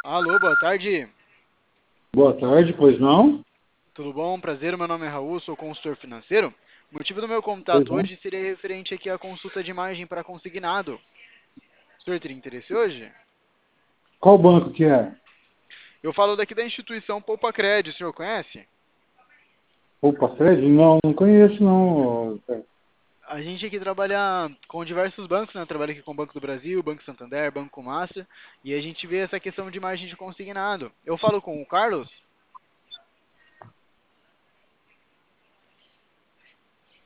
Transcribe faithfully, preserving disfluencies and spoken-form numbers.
Alô, boa tarde. Boa tarde, pois não? Tudo bom? Prazer, meu nome é Raul, sou consultor financeiro. O motivo do meu Pois contato não. hoje seria referente aqui à consulta de imagem para consignado. O senhor teria interesse hoje? Qual banco que é? Eu falo daqui da instituição Poupa Cred, o senhor conhece? Opa, Fred? Não, não conheço não. A gente aqui trabalha com diversos bancos, né? Trabalha aqui com o Banco do Brasil, Banco Santander, Banco Master, e a gente vê essa questão de imagem de consignado. Eu falo com o Carlos?